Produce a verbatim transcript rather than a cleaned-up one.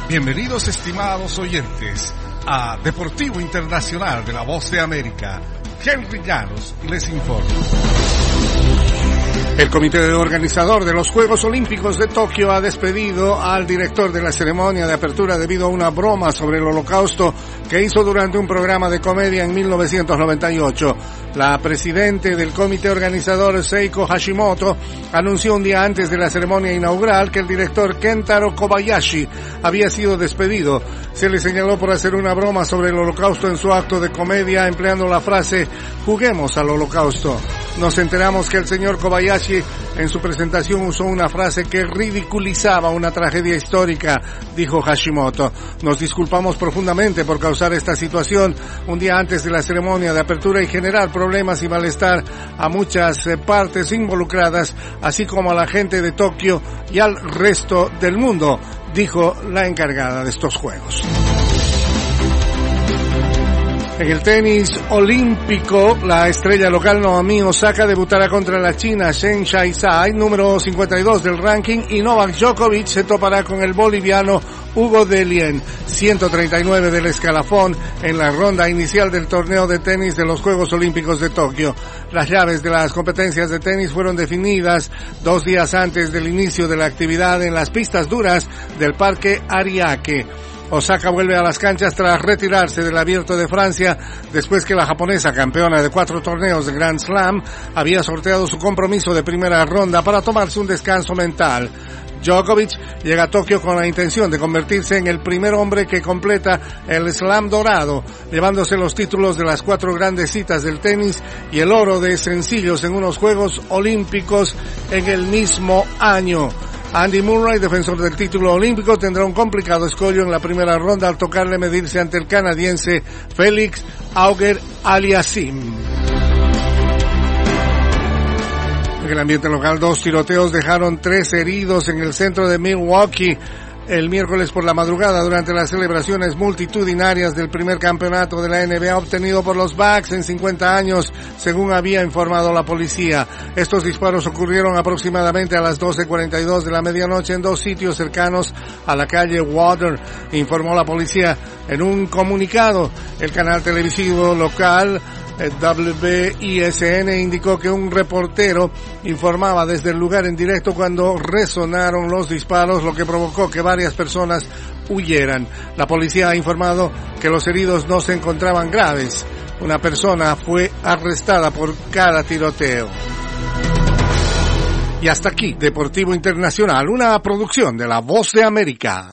Bienvenidos, estimados oyentes, a Deportivo Internacional de la Voz de América. Henry Llanos les informa. El comité organizador de los Juegos Olímpicos de Tokio ha despedido al director de la ceremonia de apertura debido a una broma sobre el Holocausto que hizo durante un programa de comedia en mil novecientos noventa y ocho. La presidente del comité organizador, Seiko Hashimoto, anunció un día antes de la ceremonia inaugural que el director Kentaro Kobayashi había sido despedido. Se le señaló por hacer una broma sobre el Holocausto en su acto de comedia empleando la frase "juguemos al Holocausto". Nos enteramos que el señor Kobayashi en su presentación usó una frase que ridiculizaba una tragedia histórica, dijo Hashimoto. Nos disculpamos profundamente por causar esta situación un día antes de la ceremonia de apertura y generar problemas y malestar a muchas partes involucradas, así como a la gente de Tokio y al resto del mundo, dijo la encargada de estos Juegos. En el tenis olímpico, la estrella local Naomi Osaka debutará contra la china Zheng Shaizai, número cincuenta y dos del ranking, y Novak Djokovic se topará con el boliviano Hugo Dellien, ciento treinta y nueve del escalafón, en la ronda inicial del torneo de tenis de los Juegos Olímpicos de Tokio. Las llaves de las competencias de tenis fueron definidas dos días antes del inicio de la actividad en las pistas duras del Parque Ariake. Osaka vuelve a las canchas tras retirarse del Abierto de Francia después que la japonesa, campeona de cuatro torneos de Grand Slam, había sorteado su compromiso de primera ronda para tomarse un descanso mental. Djokovic llega a Tokio con la intención de convertirse en el primer hombre que completa el Slam dorado, llevándose los títulos de las cuatro grandes citas del tenis y el oro de sencillos en unos Juegos Olímpicos en el mismo año. Andy Murray, defensor del título olímpico, tendrá un complicado escollo en la primera ronda al tocarle medirse ante el canadiense Félix Auger-Aliassime. En el ambiente local, dos tiroteos dejaron tres heridos en el centro de Milwaukee el miércoles por la madrugada durante las celebraciones multitudinarias del primer campeonato de la N B A obtenido por los Bucks en cincuenta años, según había informado la policía. Estos disparos ocurrieron aproximadamente a las doce cuarenta y dos de la medianoche en dos sitios cercanos a la calle Water, informó la policía en un comunicado. El canal televisivo local W I S N indicó que un reportero informaba desde el lugar en directo cuando resonaron los disparos, lo que provocó que varias personas huyeran. La policía ha informado que los heridos no se encontraban graves. Una persona fue arrestada por cada tiroteo. Y hasta aquí, Deportivo Internacional, una producción de La Voz de América.